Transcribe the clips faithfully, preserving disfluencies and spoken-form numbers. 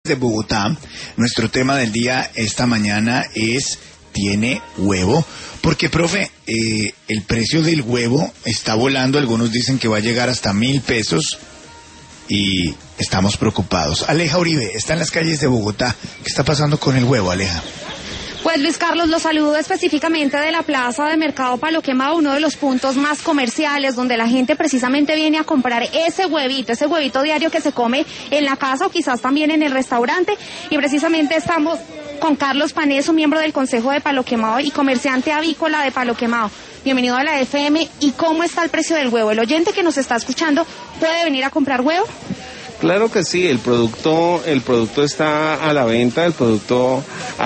de Bogotá. Nuestro tema del día esta mañana es ¿tiene huevo? Porque, profe, eh, el precio del huevo está volando. Algunos dicen que va a llegar hasta mil pesos y estamos preocupados. Aleja Uribe está en las calles de Bogotá. ¿Qué está pasando con el huevo, Aleja? Pues Luis Carlos, lo saludo específicamente de la plaza de Mercado Palo Quemado, uno de los puntos más comerciales donde la gente precisamente viene a comprar ese huevito, ese huevito diario que se come en la casa o quizás también en el restaurante. Y precisamente estamos con Carlos Paneso, miembro del Consejo de Palo Quemado y comerciante avícola de Palo Quemado. Bienvenido a la F M. ¿Y cómo está el precio del huevo? ¿El oyente que nos está escuchando puede venir a comprar huevo? Claro que sí, el producto, el producto está a la venta, el producto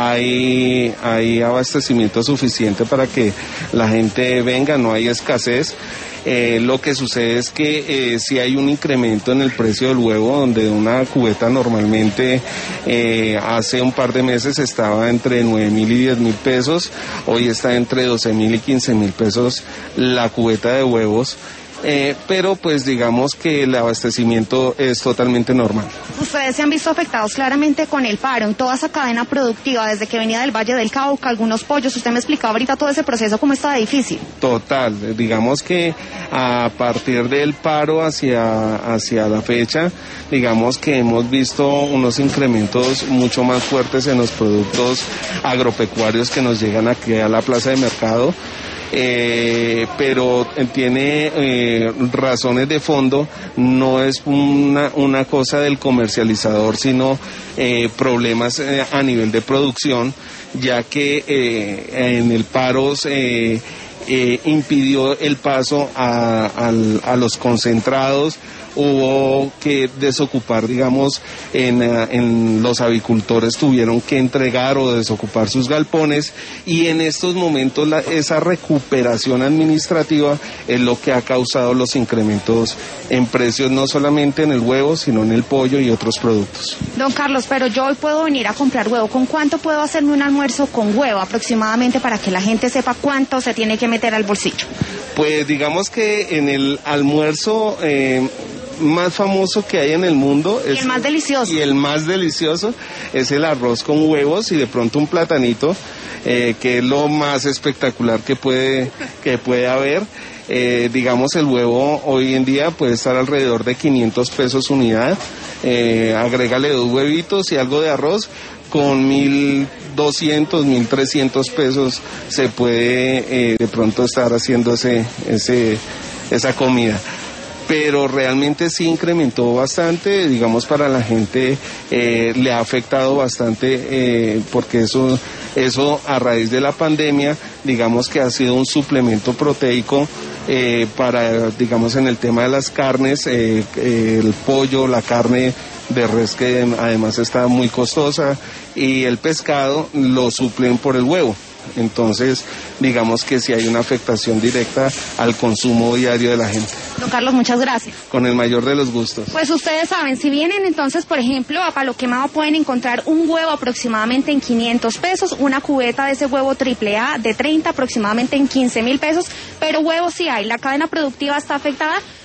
hay, hay abastecimiento suficiente para que la gente venga, no hay escasez. Eh, lo que sucede es que eh, si hay un incremento en el precio del huevo, donde una cubeta normalmente eh, hace un par de meses estaba entre nueve mil y diez mil pesos, hoy está entre doce mil y quince mil pesos la cubeta de huevos. Eh, pero pues digamos que el abastecimiento es totalmente normal. Ustedes se han visto afectados claramente con el paro en toda esa cadena productiva, desde que venía del Valle del Cauca, algunos pollos. Usted me explicaba ahorita todo ese proceso, cómo está difícil. Total, digamos que a partir del paro hacia, hacia la fecha, digamos que hemos visto unos incrementos mucho más fuertes en los productos agropecuarios que nos llegan aquí a la plaza de mercado. Eh, pero tiene eh, razones de fondo, no es una, una cosa del comercializador, sino eh, problemas eh, a nivel de producción, ya que eh, en el paro eh, eh, impidió el paso a, a, a los concentrados. Hubo que desocupar, digamos, en, en los avicultores tuvieron que entregar o desocupar sus galpones, y en estos momentos la, esa recuperación administrativa es lo que ha causado los incrementos en precios, no solamente en el huevo, sino en el pollo y otros productos. Don Carlos, pero yo hoy puedo venir a comprar huevo. ¿Con cuánto puedo hacerme un almuerzo con huevo aproximadamente, para que la gente sepa cuánto se tiene que meter al bolsillo? Pues digamos que en el almuerzo eh, más famoso que hay en el mundo y es, el más delicioso y el más delicioso es el arroz con huevos y de pronto un platanito, eh, que es lo más espectacular que puede que puede haber. Eh, digamos, el huevo hoy en día puede estar alrededor de quinientos pesos unidad. Eh, agrégale dos huevitos y algo de arroz, con mil doscientos, mil trescientos pesos se puede eh, de pronto estar haciendo ese, ese, esa comida. Pero realmente sí incrementó bastante, digamos, para la gente eh, le ha afectado bastante, eh, porque eso, eso a raíz de la pandemia, digamos que ha sido un suplemento proteico eh, para, digamos, en el tema de las carnes, eh, eh, el pollo, la carne de res, que además está muy costosa, y el pescado lo suplen por el huevo. Entonces, digamos que sí hay una afectación directa al consumo diario de la gente. Don Carlos, muchas gracias. Con el mayor de los gustos. Pues ustedes saben, si vienen entonces, por ejemplo, a Palo Quemado, pueden encontrar un huevo aproximadamente en quinientos pesos, una cubeta de ese huevo triple A de treinta aproximadamente en quince mil pesos, pero huevos sí hay. La cadena productiva está afectada,